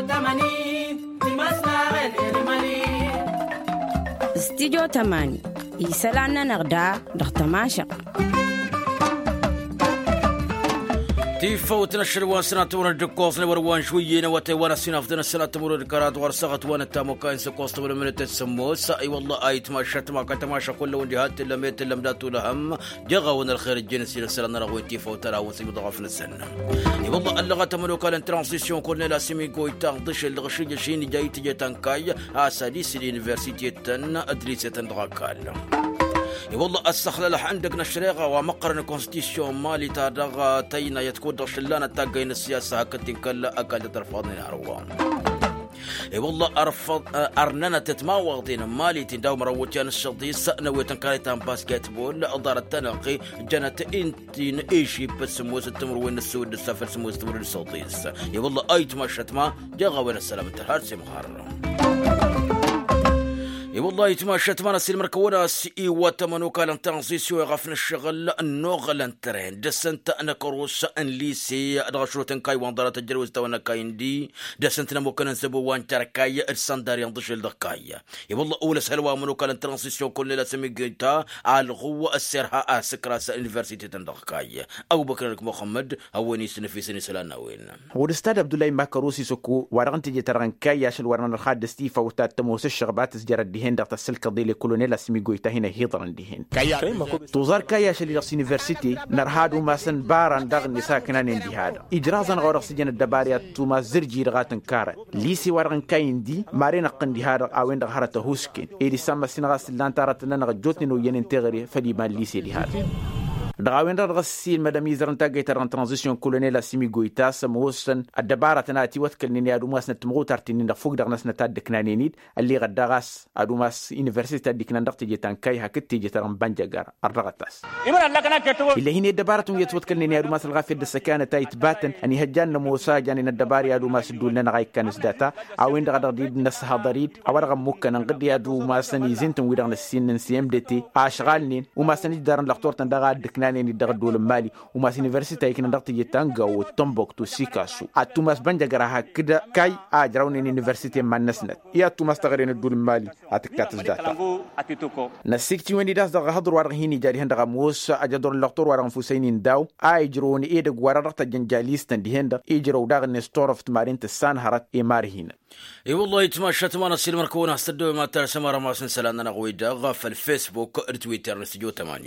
استديو 8 يسلعنا نغدا دختماشق تيفوت نشر واسنا تمر دكوفنا وروان شوينا وتوانا سنافتنا السنة تمر الكرات ورسغت وانا تامو كاين سكوست ولا من التسموس اي والله ايت ما شت ما كتماشى كل وجهات الا ميت الا مداتو لهم جغون الخير الجنسي لسنا نرغوي تيفوت راه وسيم ضغفنا السنه اي والله اللغه تمر كان ترانزيسيون كورني لا سيمي كويتا دش الغشي شيني جاي تجي تنكاي اساديس اليونيفرسيتي تن ادريسه دغاكال والله السخلة عندك نشريغة ومقرن كونستيسيون مالي تادغا تينا يتكون دشلانة تاقين السياسة هكتين كلا أكاد ترفضني أروان والله أرفض أرننا تتماوضين مالي تنداو مروتيان الشرطي سأنوي تنكاليتان باسكتبول أدار التنقي جنت انتين ايشي بسموس التمر وين السود السفر سموس التمر الصوتيس والله ايت ما شتما جاغا وين السلامة الهارسي مخارم والله يتماشت مانا سي المركونة سي واتمنو كالان ترانزيسيو يغفن الشغل النوغلان ترين دسنت انا كروس ان ليسي ادغشرو تنكاي وانضارة الجروز توانا كاين دي دسنت نمو كان نسبو وان تركاي الساندار ينضش الدقاي والله اول سهلوا منو كالان ترانزيسيو كل لا سمي قيتا الغو السرها اسكراس انيفرسيتي تندقاي ابو بكر محمد هوني سنفي سني سلانا وين والاستاذ عبد الله ماكروسي سكو ورانتي جترانكاي ياشل وران الخاد ستيفا وتاتموس الشغبات سجرد دهين دغت السلك ديلي كولونيلا سميغويتا هنا هيضرن دهين توزار كايا شلي رس يونيفرسيتي نرهادو ما سن باران دغ نسا كنان اندي هذا اجرازن غور سجن الدباريات توما زرجي رغاتن كار ليسي ورغن كاين دي مارينا قندي هذا او اند غارته هوسكين ايدي سما سنغاس لانتارت لنا جوتني نو ينتغري فدي ما ليسي دي هذا دغاوين رغسيل مدام يزرن تاغيتر ان ترانزيسيون كولونيلا سيمي غويتا سموسن الدبارة تناتي وتكلني ادو ماس نتمغو تارتيني دفوق دغناس نتادكنانينيد اللي غدغاس ادو ماس يونيفرسيتي ديكنان دغتي جيتان كاي هكتي جيترن بانجاغار الرغتاس اللي هنا الدبارة يتوتكلني ادو ماس الغافي السكانه تايت باتن اني هجان موسى جاني الدباري ادو ماس دولنا غاي كانس داتا او وين دغ ديد نس هضريد او رغ مكن نقدي ادو ماس ني زنتن ويدغن السين سي ام دي تي اشغالني وما سني دارن لختور تندغ دكنان ni daga dole mali umas university yake nan dakti yetanga wo Tombouctou Sikasso atumas banja gara hakida kai a jarawni university manasnat ya tumas tagaren dole mali atkat data na sikti wendi das daga hadru war hini jari handa mus ajador doctor war fusaini ndaw ay jironi e de gwara dakta janjalista ndi henda e jiraw daga ne store of marint san harat e marhina اي والله يتماشت ما نصير مركونه استدو ما ترى سماره ما سنسلنا نغوي دغ في الفيسبوك تويتر نستجو 8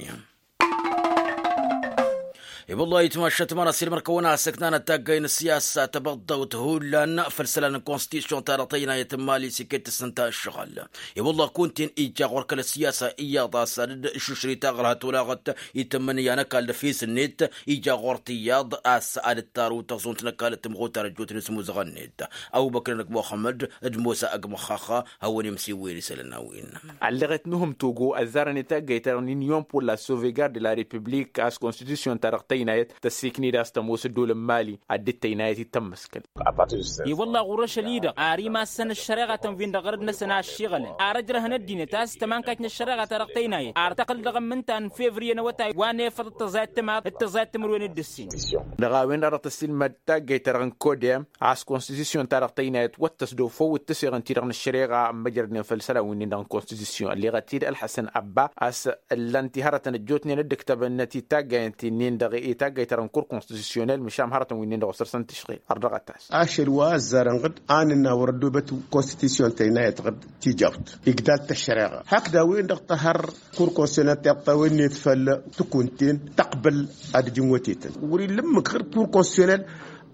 والله يتماشى تمارا سير مركونا سكنانا تاقين السياسة تبضى وتهولا فرسلان الكونستيسيون تارطينا يتمالي سكت السنتا الشغل والله كنتين إيجا غورك السياسة إياضا سرد ششري تاغرها تولاغت يتمني أنا كال في سنيت إيجا غورتياض أسعاد التارو تغزون تنكالت مغوتا رجوت نسمو زغنيت أو بكرنك محمد دموسى أقمخاخا هو نمسي ويري سلناوين علغت نهم توغو الزارني تاقيترنين يوم بور لا سوفيغار دي لا ريبوبليك اس كونستيسيون تارطينا تسيكني داست موس الدول المالي الدتينايت تمسكن اي والله غرش ليدا اري ما سن الشريعه تنفين دغردنا سنا الشغل ارجره هندينه تاس تمان كاتن الشريعه ترقتيناي ارتقل دغمنت ان فيفري نوتا واني فضت التزات مروين الدسين دغاوين رات السلم تاغيترن كوديم اس كونستيسيون ترقتينايت وتسدو فو تسيرن تيرن الشريعه مجرن فلسلا وين دان كونستيسيون اللي غتيد الحسن ابا اس الانتهارة الجوتني ندكتب النتي تاغينتين دغي تاغيترن كور كونستيسيونيل مشام هارتن وين دو سرسن تشغيل ارغتاس اشل وازرن قد اننا وردو بتو كونستيسيون تينايت قد تيجاوت اقدال الشريعه هكذا وين دغتهر كور كونستيسيونيل تقوين يتفل تكونتين تقبل اد جموتيت وري لما غير كور كونستيسيونيل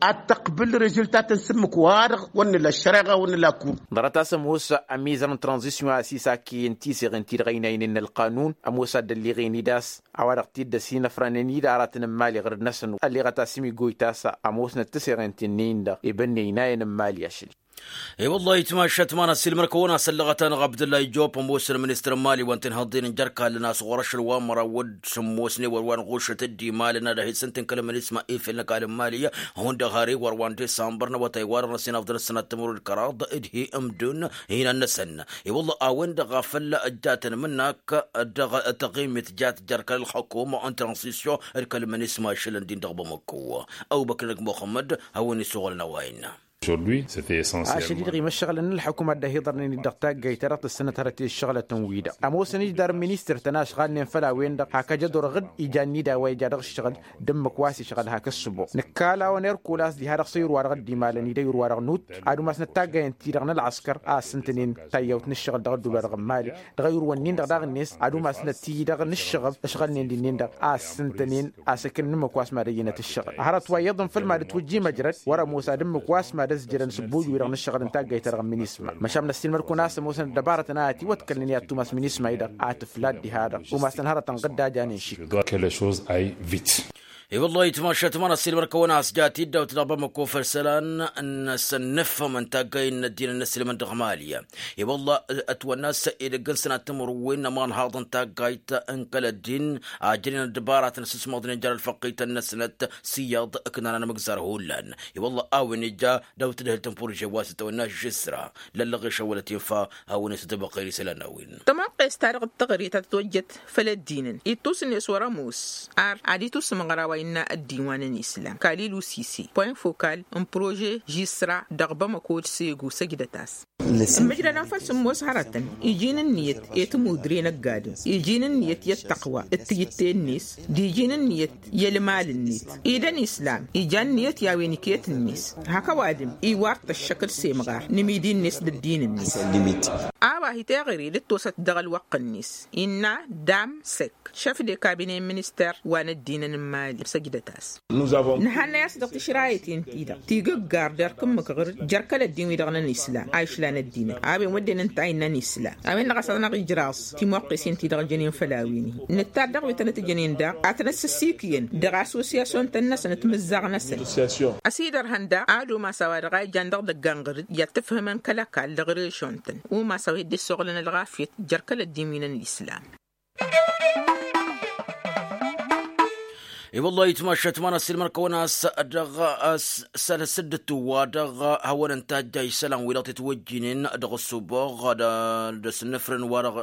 أتقبل ريزلتات نسمك وارغ ولا لا الشريعة ولا لا كور درتا سموس أميزان ترانزيسيون أسيسا كي انتي سيغنتي غينين إن القانون أموسا دلي غيني داس أوارغ تيد سينا فرانيني داراتنا مالي غير نسن اللي غتا سيمي قويتاسا أموسنا تسيغنتي نين دا إبني ناين مالي أشلي اي والله يتماشت مانا السيل مركونا سلغتان عبد الله جوب موسى المنستر مالي وانتن هضين جركا لناس غرش الوامرة ود سموسني وروان غوشة الدي مالنا ده سنتن كلمة اسمها ايه في النقال المالية هون دغاري وروان دي سامبرنا وتايوار نسين افضل السنة تمر الكراض ادهي امدون هنا النسن اي والله اوين دغافل اجاتنا منك تقيمة جات جركا الحكومة ان ترانسيسيون الكلمة اسمها شلن دين دغبا مكوة او بكرك محمد هوني سوغل نواين شديد غير الشغل ان الحكومه ده يقدر ندقتا جيترات السنه ترتي الشغله تنويدا اموس نقدر مينستر تناش غال نفلا وين دق هكا جدور غد ايجاني دا ويجاد الشغل دم كواسي شغل هكا السبو نكالا ونير كولاس دي هذا صير ورغ دي مالني دي ورغ نوت ادو ماس نتاغا انتيرن العسكر سنتين تايوت نشغل دغ دولار مالي دغير ونين دغ الناس ادو ماس نتي دغ نشغل اشغل نين دي نين دغ سنتين سكن نم كواس مارينه الشغل هرت ويضم في المال توجي مجرد ورا موسى دم كواس ما دزجرن سبوج ويرغ نشغل انتاغ جيتر مينيسما مشامنا السين مركو ناس موسى دبارة ناتي وتكلني اتو ماس مينيسما ايدا اتفلاد دي هذا وما سنهار تنقدا جاني شي اي والله يتماشى تمانا السيلمر كوناس جاتي دا وتضرب مكو فرسلان ان سنفهم ان تاقين الدين الناس اللي من دغماليا اي والله اتوى الناس الى قنسنا تمر وين ما نهاضن تاقايت انقل الدين اجرين الدبارات نسس ماضين جار الفقيت الناس نت سياض كنا انا مقزار هولان اي والله اوين جا داو تدهل تنفور جواسة والناس جسرا للغي شولت ينفا اوين ستبقى رسالنا وين تمام قيس تارق التغري تتوجد فلدين يتوسن يسورا موس عادي توسم غراوي إن الديوان الإسلام كاليلو سيسي بوين فوكال ان بروجي جيسرا دغبا مكود سيغو سجدتاس المجرى نفس موس هرتن يجين النيت يتمودرين القادم يجين النيت يتقوى التيتين النيس ديجين النيت يلمال النيت إذن إسلام يجان نيت ياوينيكيت النيس هكا وادم يوارت الشكل سيمغار نميدين النيس للدين النيس هيتا غيري للتوسط دغل وق النيس إنا دام سك شاف دي كابيني منستر وانا الدين المالي سجدتاس نحن يصدق شرايتين تيدا تيجو غاردر كم مكغر جركل الدين ويدغنا الإسلام عايش لنا الدين عابي ودنا نتعينا الإسلام عابي نغسلنا غجراس تيموقسين تيدغ جنين فلاويني نتادغ ويتنت جنين دا عتنس السيكين دغ اسوسياسيون تنس نتمزغ نسل أسيدر هندا عادو ما سوى دغاي جاندغ دغانغر يتفهمن كلاكال دغريشونتن وما سوى دي سغلنا الغافيت جركل الدين من الإسلام اي والله يتماشى تمانا السلمر كوناس دغ سدت ودغ هون انتاج جاي سلام ولاطي توجينين دغ الصباغ دس نفرن ورغ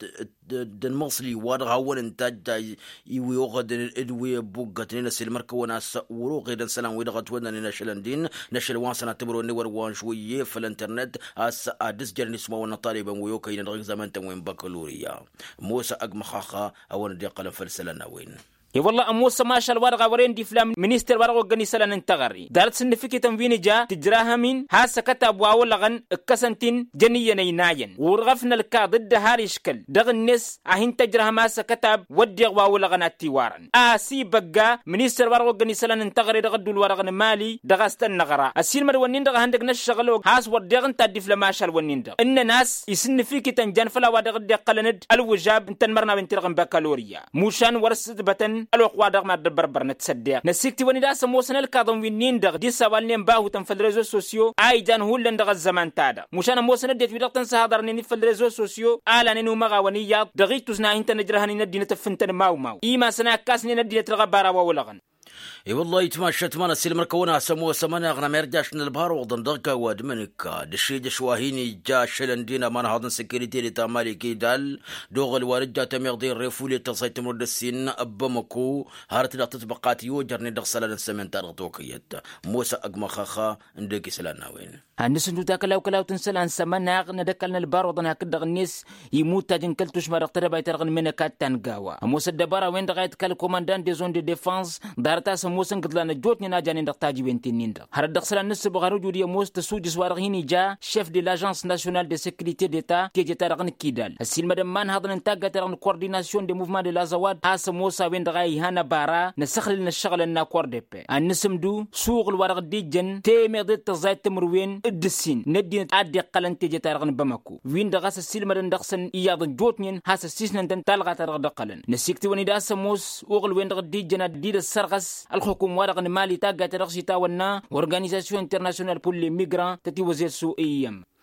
دن مصلي ورغ هون انتاج جاي يوغد الادوي بوغتين السلمر كوناس وروغ دن سلام ودغ تودن نشلندين نشل وانسنا تبرو نور وان شويه في الانترنت اس ادس جرني اسمه ون طالبا ويوكاين دغ زمان تموين بكالوريا موسى اقمخاخا او ندي قلم فلسلنا وين والله أموس ماشى الورقة ورين دي فلام منيستر ورقة جنيسلا ننتغري دارت سنفكي تنفيني جا تجراها من هاسا كتاب واولغن اكسنتين جنيا نيناين ورغفنا الكا ضد هاريشكل دغ الناس اهين تجراها ماسا كتاب ودي واولغن التيوارن اسي بقى منيستر ورقة جنيسلا ننتغري دغدو الورقة مالي دغستن نغرا اسير مرونين دغ هندق نشغلو هاس ودغن تدي فلا ماشى الونين دغ ان ناس يسنفكي تنجان فلا ودغ دي قلند الوجاب انت مرنا بنترغن بكالوريا موشان ورست بتن الوقوا دغ ما دبربر نتصدق نسيكتي وني دا سموسن الكاظم وينين دغ دي سوالنين باهو تنفل ريزو سوسيو ايجان هولن دغ الزمان تادا مشان موسن ديت ويدق تنسهادرني في الريزو سوسيو الانينو مغاونيات دغيتوسنا انت نجرهني ندي نتفنتن ماو ايما سنا كاسني ندي ترغبارا وولغن اي والله يتماشى تمانا السلمر كونا سموه سمانا غنا مرجاش من البحر وضن دقا وادمنك دشي دشواهيني جا شلندينا من هذا سكيورتي لتامالي كيدال دوغ الوارد تميغدي ريفولي تصيت مرد السن ابمكو هارت لا تطبقات يوجرني دغسلا السمن ترغتوكيت موسى اقمخاخا ندقي سلانا وين النسندو تاكلاو كلاو تنسلان سمانا ندكلنا البار وضن هكذا الناس يموت تاجن كلتوش مرق تربا يترغن منك تنغاوا موسى الدبارة وين دغايت كال كوماندان دي زون دي ديفانس دارتا موسن قدلنا جوتني ناجاني دقتاجي بنتين هر دخسلا نس بغارو جودي موس تسوج سوارغيني جا شيف دي لاجانس ناسيونال دي سيكوريتي ديتا كي جتارغن كيدال السيل مدام مان هذا نتاغا ترغن كورديناسيون دي موفمون دي لازواد هاس موسى وين دغاي هانا بارا نسخل نشغل لنا كورديبي النسمدو سوق الورق دي جن تيمي ضد تزايد تمروين الدسين ندي ادي قلن تي جتارغن بمكو وين دغاس السيل مدام دخسن اياد جوتنين هاس السيسن دن تلغا ترغ دقلن نسيكتي وني داس موس اوغل وين دغ دي جنا دي السرغس الحكومة ورقن مالي تاقات رغسي تاونا Organisation internationale pour les migrants تتي وزير سوئيم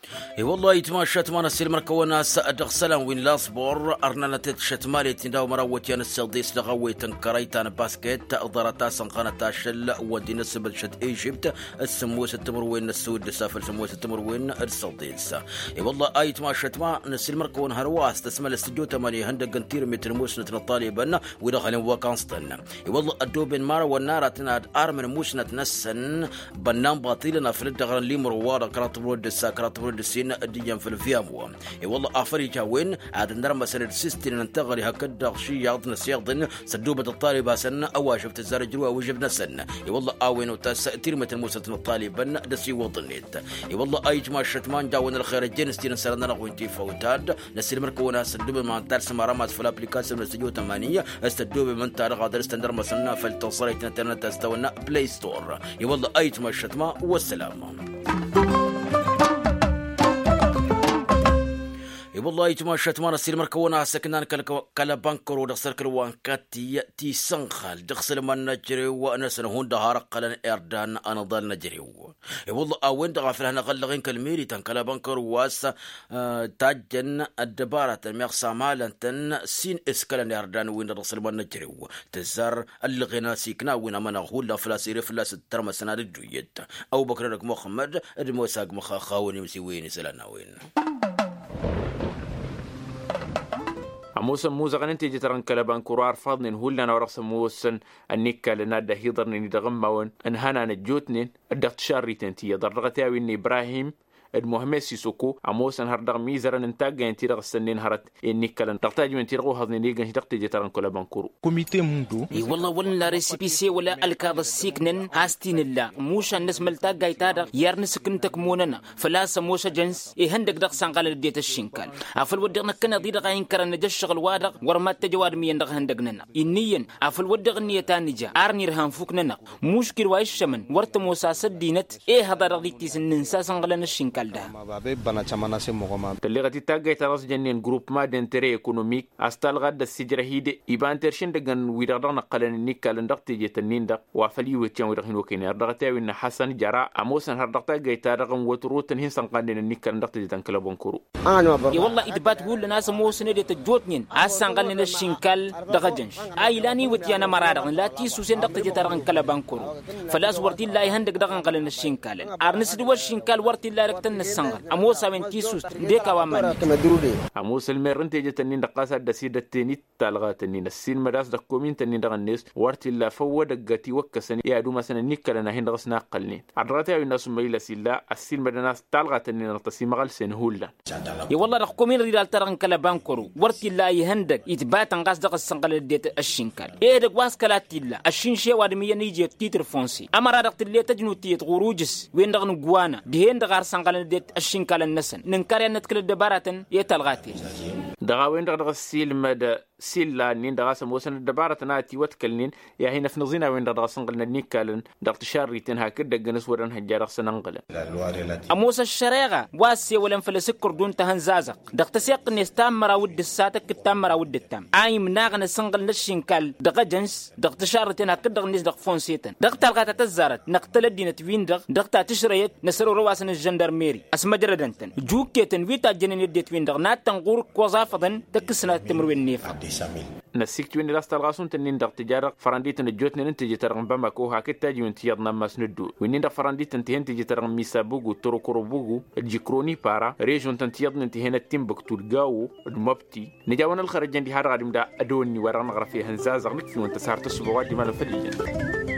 والله يتماشت ما نسيل مركونا سأدغ سلام وين لاصبور أرنا نتشت مالي تنداو مروتيان السلديس لغوي تنكريتان باسكيت أضرتا سنقانتا شل ودي نسبل شت إيجيبت السموس التمروين السود سافل سموس التمروين السلديس والله يتماشت ما نسيل مركون هرواس تسمى الاستديو 8 هندق قنتير متر موسنة الطالبان ودخل وكانستن والله الدوبين مارا والنار تناد أرمن موسنة نسن بنام باطيلنا في الدغران لي مروارا كراتبرود الساكراتبرود السين الديان في الفيامو والله أفريقيا وين عاد نرمى سنة سيستين ننتقل هكذا شيء يعطنا سياضن سدوبة الطالبة سنة أو شفت الزرجروا وجبنا سنة والله آوين وتاس تيرمة الموسى الطالبان دسي وطنيت والله أيج ما شتمان داون الخير الجنس تين سرنا نقوينتي فوتاد نسير مركونا سدوبة مع ترس مرامات في الابليكاسيون الاستديو 8 استدوبة من تاريخ هذا استندر مسنا في التصريح انترنت استونا بلاي ستور والله أيج ما شتما والسلام. والله يتماشى ما نسير مركونا سكنان كلا بانكرو دخسر كروان كاتي تي سنخال دخسر من نجري وانا سنهون دهار قلن اردان انا ضل نجري والله اوين دغافل هنا غلغين كالميري تن كلا بانكرو واس تاجن الدبارة ميقصا مالنتن سين اسكالن اردان وين دخسر من نجري تزار اللغينا سيكنا وين امانا غولا فلاسيري فلاس الترمى سناد الجويد او بكرنك محمد ادموساق مخا خاوني مسيويني سلانا وين موسى موزة غننتي جتران كلبان كرار فاضن هولنا ورقص موسن النكا لنادا هيضرني ندغمون انهانا نجوتنين الدغت شاري تنتي ضرغتاوي ان ابراهيم المهم سيسوكو عموسن هردغ ميزرن انتاج انتي رغ سنين هرت النكلن تحتاج من تيرغو هذني نيغن تقتي جتران كلبان كرو كوميتي موندو اي والله ولا ريسيبي سي ولا الكاب السيكنن هاستين الله موشا الناس ملتاق ايتادا يرنسكن تكموننا فلا سموشا جنس اي هندق دغ سانقال ديت الشنكال افل ودغنا كنا دي دغ ينكر نجا شغل وادغ ورمات تجواد مين دغ هندقنا انيا افل ودغ نيتان نجا ارني رهان فوكننا مشكل وايش شمن ورت موسى سدينت اي هذا رغيتي سننسا سانقال الشنكال تلغتي تاغي تراس جنين جروب ما دنتري ايكونوميك استال غد السجره هيد يبان ترشن دغن ويدغنا قلن نيكال دقتي جتنين دق وافلي وتشان ويدغن وكين دغتاوي ان حسن جرا اموسن هردقتا غيتا دغن وتروتن هين سانقاندين نيكال دقتي جتن كلبون كورو اي والله ادبات هو الناس موسن دي تجوتنين اسانقالن الشنكال دغجنش اي لاني وتيانا مرادغن لا تيسو سين دقتي جترغن كلبان كورو فلاس ورتي لا هندق دغن قلن الشنكال ارنس دو الشنكال ورتي لا ركتن السنغل اموسا من تيسوس ديكا وامن اموس المرن تيجي تنين دقاسا دسيده تني تالغاتنين السين مداس دكومين تنين دغنيس ورتي لا فو دغتي وكسن يا دو مثلا نيكلنا هين دغسنا قلنين ادراتي الناس ميلا سيلا السين مدناس تالغاتنين تسي مغل سنهولن يا والله دكومين ريال ترن كلا بانكرو ورتي لا يهندك يتبات انغاس دغ السنغل ديت الشنكال ايه دغ واسكلات لا الشنشي وادمي نيجي تيتر فونسي امرا دغت اللي تجنو تيت غروجس وين دغن غوانا دهين دغار سنغل ديت الشنكال النسن ننكر نتكل الدبارة يتلغاتي دغاوين دغ السيل مدى سيلا نين دغاس موسن الدبارة ناتي وتكلنين يا هنا في نظينا وين دغ سنغلنا نيكالن دغ تشاريتن هكذا جنس ورن هجار سننقل اموس الشريغه واسي ولن فلسكر دون تهنزازق دغ تسيق نستامر ود الساتك تامر ود التام اي مناغن سنغل نشنكال دغ جنس دغ تشارتن هكذا نيس دغ فونسيتن دغ تلغات تزارت نقتل دينت وين دغ تشريت نسرو رواسن الجندرميري اسم جردنتن جوكيتن ويتا جنين يديت وين دغ نات تنغور كوزافدن تكسنا تمروين نيفا نسيك وين لاست الغاسون تنين دغ تجارة فرنديتن الجوتن انت جترغن بامكو هكذا جون تيادنا مسندو وين دغ فرنديتن تهنت جترغن ميسابوغو تروكوروبوغو الجيكروني بارا ريجون تنتيادن انت هنا تيمبكتو الغاو المبتي نجاونا الخرجان دي هاد غادم دا ادوني وران غرفي هنزاز غنك في وانت سارت السبوات دي مال فديجن